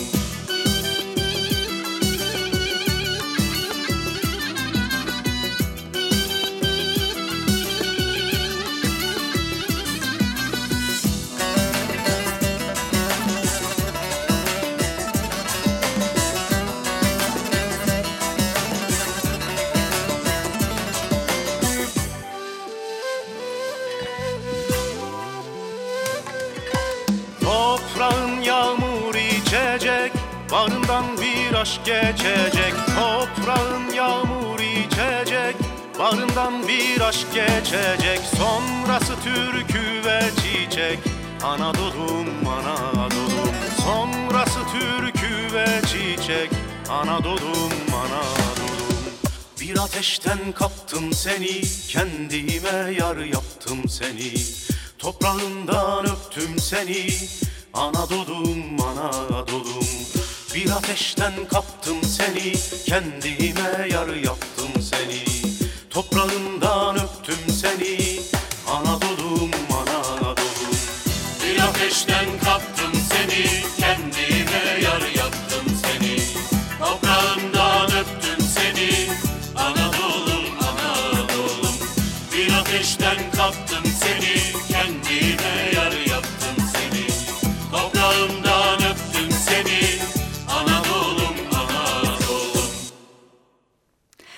Toprağın yağmur içecek, bağrından bir aşk geçecek. Toprağın yağmur içecek, bağrından bir aşk geçecek. Sonrası türkü ve çiçek, Anadolu'm, Anadolu'm. Sonrası türkü ve çiçek, Anadolu'm, Anadolu'm. Bir ateşten kaptım seni, kendime yar yaptım seni. Toprağından öptüm seni, Anadolu'm, Anadolu'm. Bir ateşten kaptım seni, kendime yar yaptım seni. Toprağından öptüm seni, Anadolu'm, Anadolu'm. Bir ateşten kaptım seni, kendime yar yaptım seni. Toprağından öptüm seni, Anadolu'm, Anadolu'm. Bir ateşten kaptım seni, kendime yar yaptım seni. Toprağımdan öptüm seni, Anadolu'm, Anadolu'm.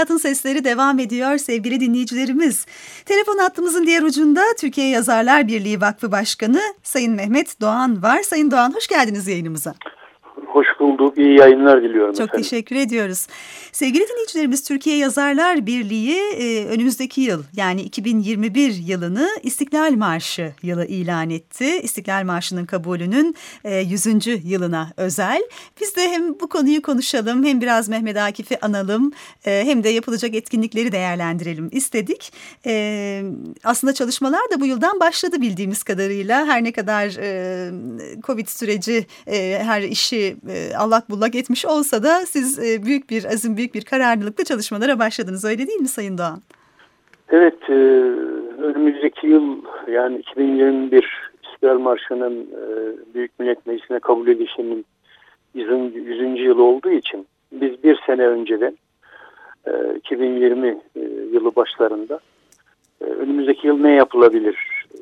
Hayatın Sesleri devam ediyor sevgili dinleyicilerimiz. Telefon hattımızın diğer ucunda Türkiye Yazarlar Birliği Vakfı Başkanı Sayın Mehmet Doğan var. Sayın Doğan, hoş geldiniz yayınımıza. Hoş bulduk. İyi yayınlar diliyorum Çok efendim. teşekkür ediyoruz. Sevgili dinleyicilerimiz, Türkiye Yazarlar Birliği önümüzdeki yıl, yani 2021 yılını İstiklal Marşı yılı ilan etti. İstiklal Marşı'nın kabulünün 100. yılına özel. Biz de hem bu konuyu konuşalım, hem biraz Mehmet Akif'i analım, hem de yapılacak etkinlikleri değerlendirelim istedik. Aslında çalışmalar da bu yıldan başladı bildiğimiz kadarıyla. Her ne kadar Covid süreci her işi allak bullak etmiş olsa da siz büyük bir azim, büyük bir kararlılıkla çalışmalara başladınız. Öyle değil mi Sayın Doğan? Evet, önümüzdeki yıl, yani 2021 İstiklal Marşı'nın Büyük Millet Meclisi'ne kabul edilişinin 100. yılı olduğu için biz bir sene önceden 2020 yılı başlarında önümüzdeki yıl ne yapılabilir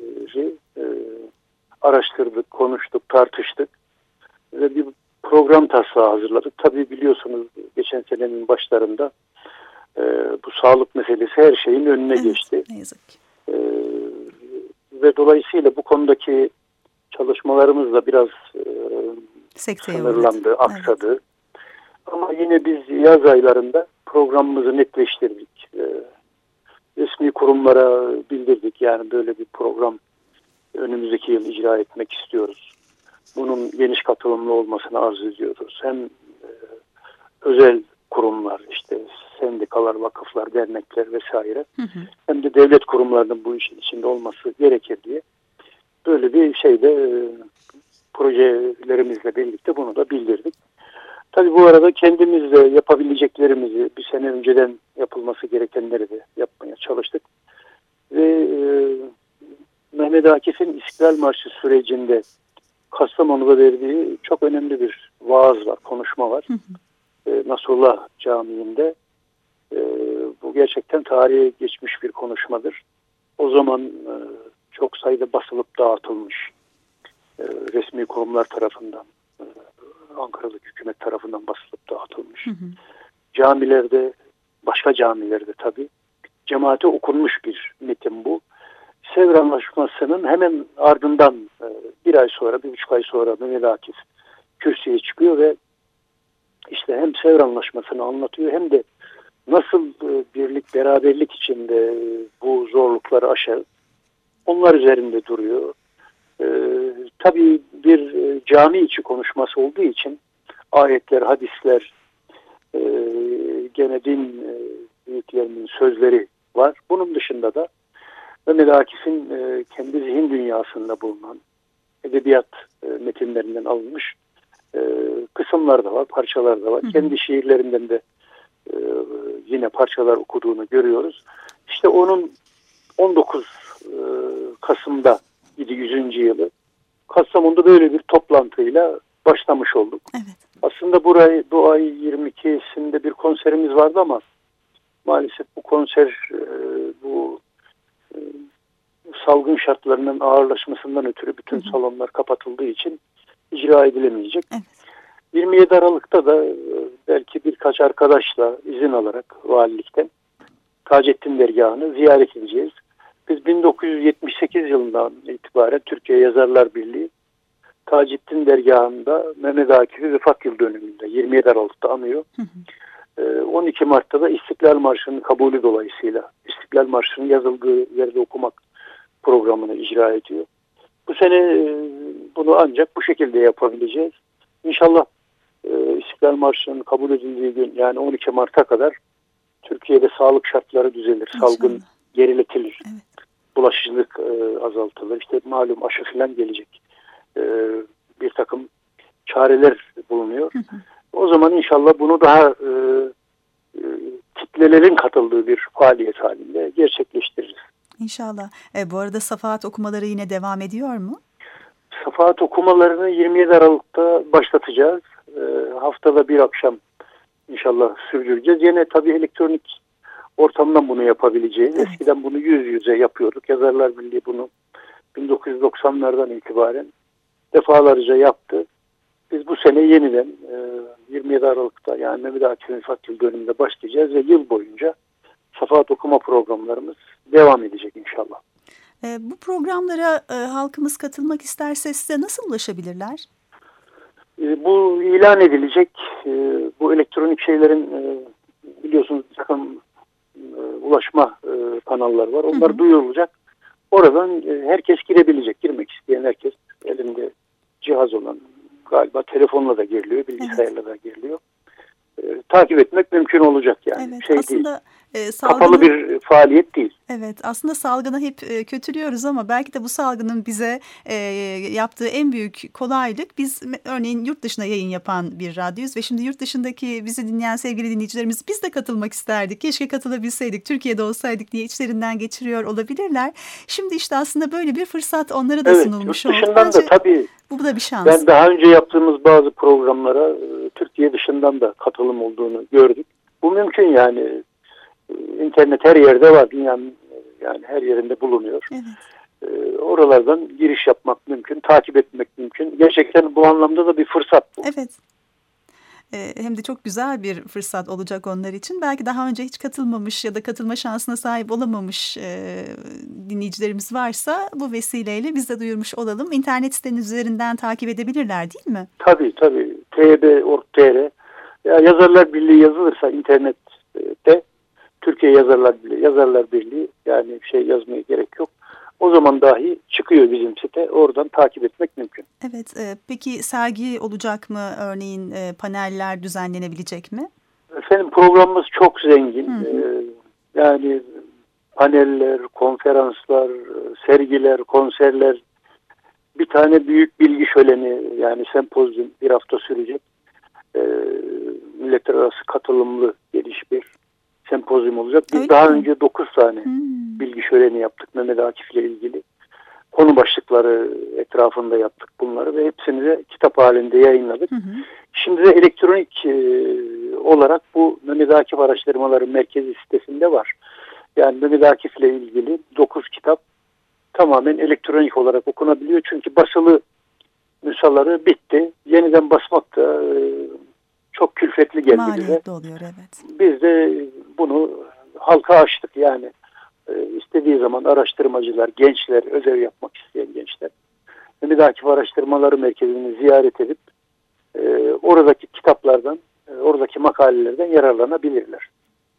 araştırdık, konuştuk, tartıştık ve bir program taslağı hazırladık. Tabii biliyorsunuz geçen senenin başlarında bu sağlık meselesi her şeyin önüne geçti. Ne yazık ki. Ve dolayısıyla bu konudaki çalışmalarımız da biraz sınırlandı, aksadı. Evet. Ama yine biz yaz aylarında programımızı netleştirdik. Resmi kurumlara bildirdik. Yani böyle bir program önümüzdeki yıl icra etmek istiyoruz. Bunun geniş katılımlı olmasını arzu ediyoruz. Hem özel kurumlar, işte sendikalar, vakıflar, dernekler vesaire, hem de devlet kurumlarının bu işin içinde olması gerekir diye böyle bir şeyde projelerimizle birlikte bunu da bildirdik. Tabii bu arada kendimiz de yapabileceklerimizi, bir sene önceden yapılması gerekenleri de yapmaya çalıştık. Ve Mehmet Akif'in İstiklal Marşı sürecinde Kastamonu'da verdiği çok önemli bir vaaz var, konuşma var. Nasrullah Camii'nde. Bu gerçekten tarihe geçmiş bir konuşmadır. O zaman çok sayıda basılıp dağıtılmış. Resmi kurumlar tarafından, Ankara'daki hükümet tarafından basılıp dağıtılmış. Camilerde, başka camilerde tabii cemaate okunmuş bir metin bu. Sevr Anlaşması'nın hemen ardından bir ay sonra, 1,5 ay sonra Mehmet Akif kürsüye çıkıyor ve işte hem Sevr Anlaşması'nı anlatıyor hem de nasıl birlik, beraberlik içinde bu zorlukları aşar, onlar üzerinde duruyor. Tabii bir cami içi konuşması olduğu için ayetler, hadisler, gene din büyüklerinin sözleri var. Bunun dışında da Mehmet Akif'in kendi zihin dünyasında bulunan edebiyat metinlerinden alınmış kısımlar da var, parçalar da var. Kendi şiirlerinden de yine parçalar okuduğunu görüyoruz. İşte onun 19 Kasım'da 100. yılı Kastamonu'da böyle bir toplantıyla başlamış olduk. Evet. Aslında bu ay 22'sinde bir konserimiz vardı ama maalesef bu konser bu salgın şartlarının ağırlaşmasından ötürü bütün salonlar kapatıldığı için icra edilemeyecek. Evet. 27 Aralık'ta da belki birkaç arkadaşla izin alarak valilikten Taceddin Dergahı'nı ziyaret edeceğiz. Biz 1978 yılından itibaren Türkiye Yazarlar Birliği Taceddin Dergahı'nda Mehmet Akif'i vefat yıl dönümünde 27 Aralık'ta anıyor. 12 Mart'ta da İstiklal Marşı'nın kabulü dolayısıyla İstiklal Marşı'nın yazıldığı yerde okumak programını icra ediyor. Bu sene bunu ancak bu şekilde yapabileceğiz. İnşallah İstiklal Marşı'nın kabul edildiği gün, yani 12 Mart'a kadar Türkiye'de sağlık şartları düzelir. İnşallah. Salgın geriletilir. Evet. Bulaşıcılık azaltılır. İşte malum aşı falan gelecek. Bir takım çareler bulunuyor. O zaman inşallah bunu daha kitlelerin katıldığı bir faaliyet halinde gerçekleştiririz. İnşallah. Bu arada safahat okumaları yine devam ediyor mu? Safahat okumalarını 27 Aralık'ta başlatacağız. Haftada bir akşam inşallah sürdüreceğiz. Yine tabii elektronik ortamdan bunu yapabileceğiz. Evet. Eskiden bunu yüz yüze yapıyorduk. Yazarlar Birliği bunu 1990'lardan itibaren defalarca yaptı. Biz bu sene yeniden 27 Aralık'ta yani Mehmet Akif vefat yıl dönümünde başlayacağız ve yıl boyunca Safahat okuma programlarımız devam edecek inşallah. Bu programlara halkımız katılmak isterse size nasıl ulaşabilirler? Bu ilan edilecek. Bu elektronik şeylerin biliyorsunuz bir takım ulaşma kanalları var. Onlar duyurulacak. Oradan herkes girebilecek. Girmek isteyen herkes, elinde cihaz olan, galiba telefonla da giriliyor, bilgisayarla da giriliyor. Takip etmek mümkün olacak yani. Evet, aslında kapalı bir faaliyet değil. Evet, aslında salgını hep kötülüyoruz ama belki de bu salgının bize yaptığı en büyük kolaylık, biz örneğin yurt dışına yayın yapan bir radyoyuz ve şimdi yurt dışındaki bizi dinleyen sevgili dinleyicilerimiz, biz de katılmak isterdik, keşke katılabilseydik, Türkiye'de olsaydık diye içlerinden geçiriyor olabilirler. Şimdi işte aslında böyle bir fırsat onlara da sunulmuş oldu. Yurt dışından da tabii. Bu da bir şans. Ben daha önce yaptığımız bazı programlara Türkiye dışından da katılım olduğunu gördük. Bu mümkün yani. İnternet her yerde var. Dünyanın yani her yerinde bulunuyor. Evet. Oralardan giriş yapmak mümkün, takip etmek mümkün. Gerçekten bu anlamda da bir fırsat bu. Evet. Hem de çok güzel bir fırsat olacak onlar için. Belki daha önce hiç katılmamış ya da katılma şansına sahip olamamış dinleyicilerimiz varsa bu vesileyle biz de duyurmuş olalım. İnternet siteniz üzerinden takip edebilirler değil mi? Tabii. TB.org.tr Yazarlar Birliği yazılırsa internette Türkiye Yazarlar Birliği yani yazmaya gerek yok. O zaman dahi çıkıyor bizim site. Oradan takip etmek mümkün. Evet. Peki sergi olacak mı? Örneğin paneller düzenlenebilecek mi? Efendim programımız çok zengin. Yani paneller, konferanslar, sergiler, konserler, bir tane büyük bilgi şöleni yani sempozyum bir hafta sürecek. Milletler arası katılımlı geniş bir sempozyum olacak. Biz Öyle daha mi? önce 9 tane bilgi şöleni yaptık Mehmet Akif ile ilgili. Konu başlıkları etrafında yaptık bunları ve hepsini de kitap halinde yayınladık. Şimdi de elektronik olarak bu Mehmet Akif Araştırmaları Merkezi sitesinde var. Yani Mehmet Akif ile ilgili 9 kitap tamamen elektronik olarak okunabiliyor. Çünkü basılı nüshaları bitti. Yeniden basmak da çok külfetli geldi bize. Maliyetli oluyor, evet. Biz de bunu halka açtık yani. İstediği zaman araştırmacılar, gençler, ödev yapmak isteyen gençler Mehmet Akif Araştırmaları Merkezi'ni ziyaret edip oradaki kitaplardan, oradaki makalelerden yararlanabilirler.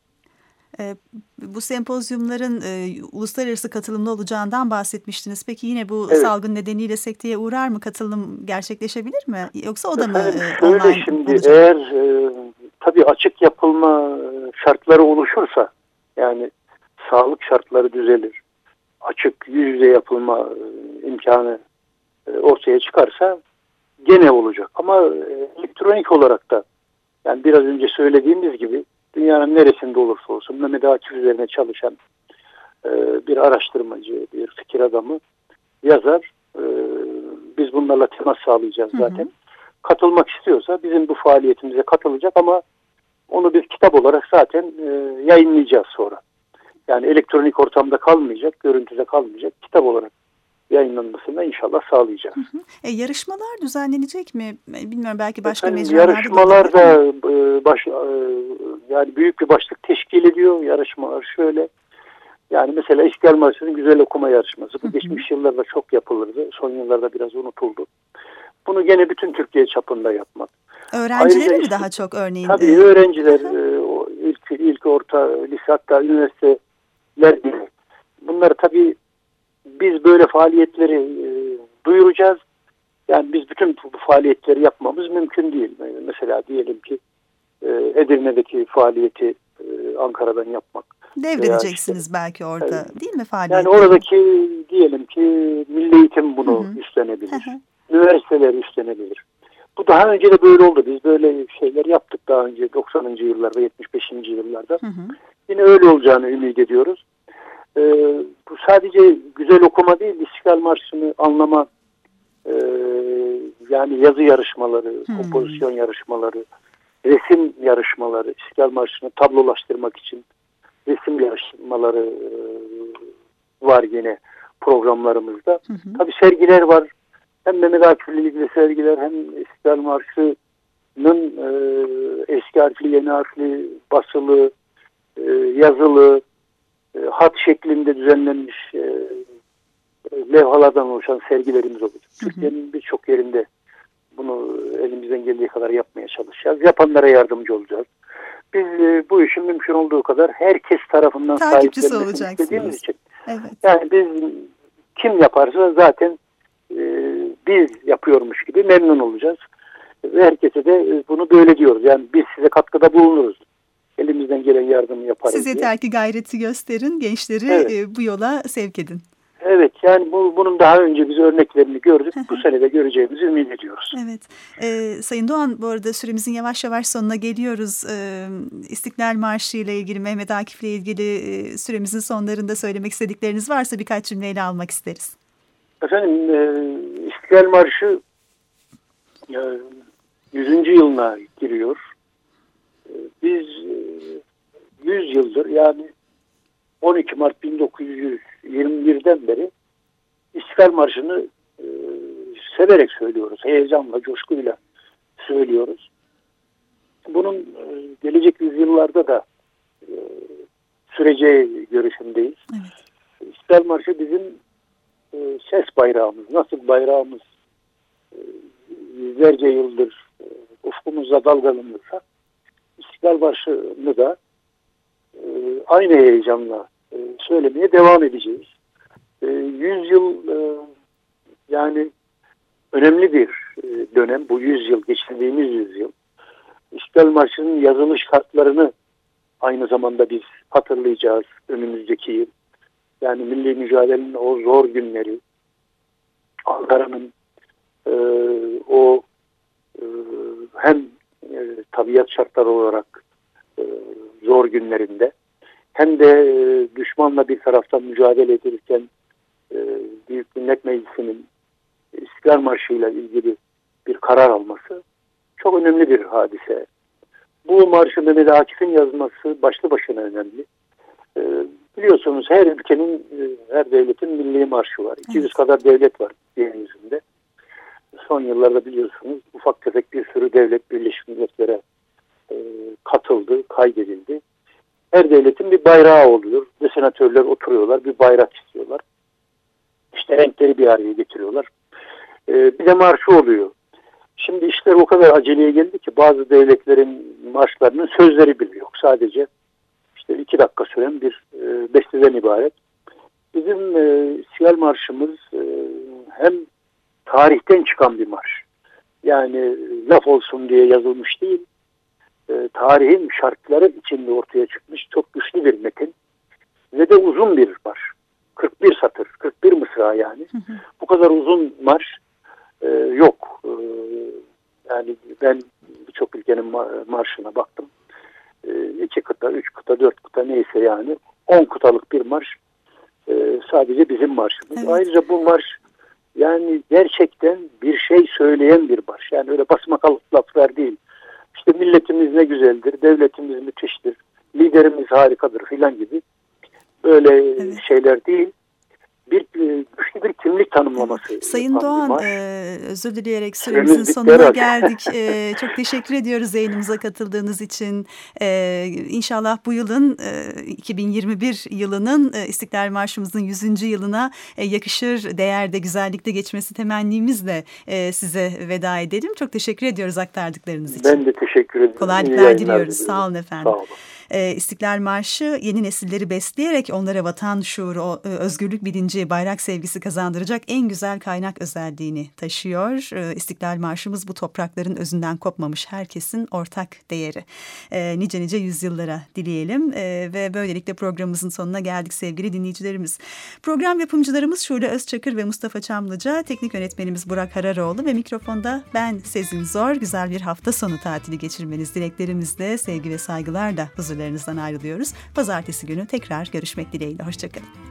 Bu sempozyumların uluslararası katılımlı olacağından bahsetmiştiniz. Peki yine bu salgın nedeniyle sekteye uğrar mı? Katılım gerçekleşebilir mi? Yoksa o da mı online şimdi olacak? Eğer tabii açık yapılma şartları oluşursa yani sağlık şartları düzelir, açık yüz yüze yapılma imkanı ortaya çıkarsa gene olacak. Ama elektronik olarak da yani biraz önce söylediğimiz gibi dünyanın neresinde olursa olsun Mehmet Akif üzerine çalışan bir araştırmacı, bir fikir adamı, yazar. Biz bunlarla temas sağlayacağız zaten. Katılmak istiyorsa bizim bu faaliyetimize katılacak ama onu bir kitap olarak zaten yayınlayacağız sonra. Yani elektronik ortamda kalmayacak, görüntüde kalmayacak, kitap olarak yayınlanmasını inşallah sağlayacağız. Yarışmalar düzenlenecek mi? Bilmiyorum, belki başka mecralarda yarışmalar da yani büyük bir başlık teşkil ediyor. Yarışmalar şöyle. Yani mesela İstiklal Marşı'nın güzel okuma yarışması. Bu geçmiş yıllarda çok yapılırdı. Son yıllarda biraz unutuldu. Bunu gene bütün Türkiye çapında yapmak. Öğrencileri mi daha çok örneğin? Tabii öğrenciler, ilk orta, lise, hatta üniversiteler gibi. Bunları tabii biz böyle faaliyetleri duyuracağız. Yani biz bütün bu faaliyetleri yapmamız mümkün değil. Mesela diyelim ki Edirne'deki faaliyeti Ankara'dan yapmak. Devredeceksiniz belki orada, değil mi faaliyet? Yani oradaki diyelim ki Milli Eğitim bunu üstlenebilir. Üniversiteler üstlenebilir. Bu daha önce de böyle oldu. Biz böyle şeyler yaptık daha önce 90. yıllarda, 75. yıllarda. Yine öyle olacağını ümit ediyoruz. Bu sadece güzel okuma değil, İstiklal Marşı'nı anlama, yani yazı yarışmaları, kompozisyon yarışmaları, resim yarışmaları, İstiklal Marşı'nı tablolaştırmak için resim yarışmaları var yine programlarımızda. Tabii sergiler var. hem Mehmet Akif ile ilgili sergiler hem İstiklal Marşı'nın eski harfli, yeni harfli, basılı, yazılı, hat şeklinde düzenlenmiş levhalardan oluşan sergilerimiz olacak. Türkiye'nin birçok yerinde bunu elimizden geldiği kadar yapmaya çalışacağız. Yapanlara yardımcı olacağız. Biz bu işin mümkün olduğu kadar herkes tarafından sahiplenmesini istediğimiz için. Evet. Yani biz kim yaparsa zaten biz yapıyormuş gibi memnun olacağız. Ve herkese de bunu böyle diyoruz. Yani biz size katkıda bulunuruz. Elimizden gelen yardımı yaparız. Siz yeter ki gayreti gösterin, gençleri bu yola sevk edin. Evet, yani bunun daha önce biz örneklerini gördük. Bu sene de göreceğimizi ümit ediyoruz. Evet. Sayın Doğan, bu arada süremizin yavaş yavaş sonuna geliyoruz. İstiklal Marşı ile ilgili, Mehmet Akif ile ilgili süremizin sonlarında söylemek istedikleriniz varsa birkaç cümleyle almak isteriz. Efendim, İstiklal Marşı 100. yılına giriyor. Biz 100 yıldır, yani 12 Mart 1921'den beri İstiklal Marşı'nı severek söylüyoruz. Heyecanla, coşkuyla söylüyoruz. Bunun gelecek yüzyıllarda da süreceği görüşündeyiz. Evet. İstiklal Marşı bizim ses bayrağımız. Nasıl bayrağımız yüzlerce yıldır ufkumuzda dalgalanıyorsa, İstiklal Marşı'nı da aynı heyecanla söylemeye devam edeceğiz. 100 yıl yani önemli bir dönem. Bu 100 yıl, geçirdiğimiz 100 yıl. İstiklal Marşı'nın yazılış şartlarını aynı zamanda biz hatırlayacağız önümüzdeki yıl. Yani milli mücadelenin o zor günleri, Ankara'nın o hem tabiat şartları olarak zor günlerinde, hem de düşmanla bir taraftan mücadele edilirken Büyük Millet Meclisi'nin İstiklal Marşı ile ilgili bir karar alması çok önemli bir hadise. Bu marşı Mehmet Akif'in yazması başlı başına önemli. Biliyorsunuz her ülkenin, her devletin milli marşı var. 200 kadar devlet var yeryüzünde. Son yıllarda biliyorsunuz ufak tefek bir sürü devlet Birleşmiş Milletler'e katıldı, kaydedildi. Her devletin bir bayrağı oluyor. Ve senatörler oturuyorlar, bir bayrak istiyorlar. İşte renkleri bir araya getiriyorlar. Bir de marşı oluyor. Şimdi işler o kadar aceleye geldi ki bazı devletlerin marşlarının sözleri bile yok. Sadece işte 2 dakika süren bir besteden ibaret. Bizim İstiklal Marşımız hem tarihten çıkan bir marş. Yani laf olsun diye yazılmış değil. Tarihin şartları içinde ortaya çıkmış çok güçlü bir metin ve de uzun bir marş. 41 satır, 41 mısra yani. Bu kadar uzun marş yok. Yani ben birçok ülkenin marşına baktım. 2 kıta, 3 kıta, 4 kıta neyse yani 10 kıtalık bir marş sadece bizim marşımız. Evet. Ayrıca bu marş yani gerçekten bir şey söyleyen bir marş. Yani öyle basmakalık laflar değil. İşte milletimiz ne güzeldir, devletimiz müthiştir, liderimiz harikadır filan gibi böyle şeyler değil. Bir güçlü bir kimlik tanımlaması. Sayın Doğan, özür dileyerek süremizin sonuna geldik. Çok teşekkür ediyoruz yayınımıza katıldığınız için. İnşallah bu yılın 2021 yılının İstiklal Marşımızın 100. yılına yakışır değerde, güzellikte geçmesi temennimizle size veda edelim. Çok teşekkür ediyoruz aktardıklarınız için. Ben de teşekkür ederim. Kolaylıklar diliyoruz. Sağ olun efendim. Sağ olun. İstiklal Marşı yeni nesilleri besleyerek onlara vatan şuuru, özgürlük bilinci, bayrak sevgisi kazandıracak en güzel kaynak özelliğini taşıyor. İstiklal Marşımız bu toprakların özünden kopmamış herkesin ortak değeri. Nice nice yüzyıllara dileyelim ve böylelikle programımızın sonuna geldik sevgili dinleyicilerimiz. Program yapımcılarımız Şule Özçakır ve Mustafa Çamlıca, teknik yönetmenimiz Burak Hararoğlu ve mikrofonda ben Sezin Zor. Güzel bir hafta sonu tatili geçirmeniz dileklerimizle, sevgi ve saygılarla huzurlarınızdan ayrılıyoruz. Pazartesi günü tekrar görüşmek dileğiyle. Hoşçakalın.